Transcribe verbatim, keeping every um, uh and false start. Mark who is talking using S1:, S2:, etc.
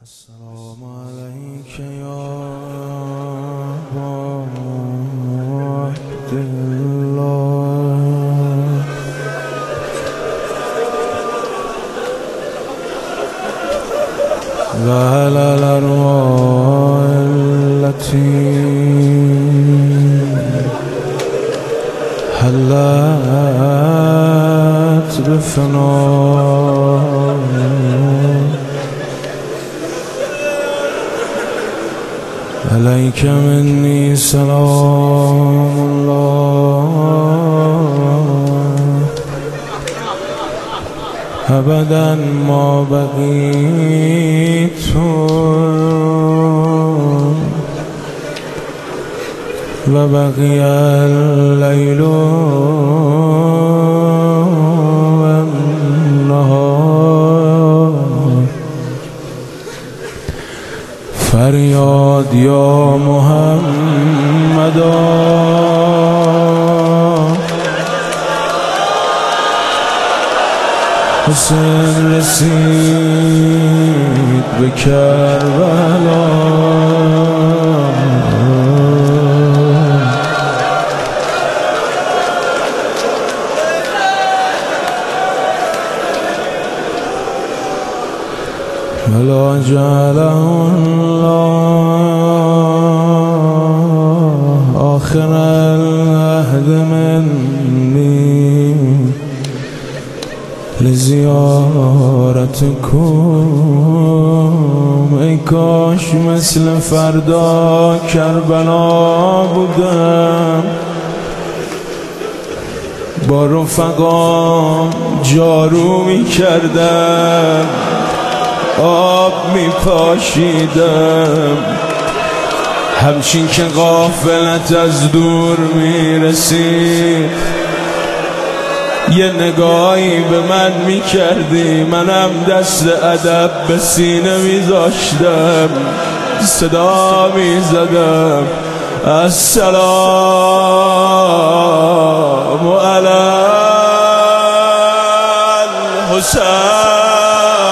S1: السلام عليك يا أبا عبد الله وعلى الأرواح التي حلت بفناء عليك مني سلام الله أبدا ما بقيت وبقي الليل والنهار فریاد یا محمد حسین رسید به کربلا ولا جعله الله آخر العهد مني لزیارتکم ای کاش مثل فردا کربلا بودم با رفقام جارو می کردم آب می پاشیدم همچین که غافلت از دور می رسید یه نگاهی به من می کردی منم دست ادب به سینه می زاشتم صدا می زدم السلام علی الحسین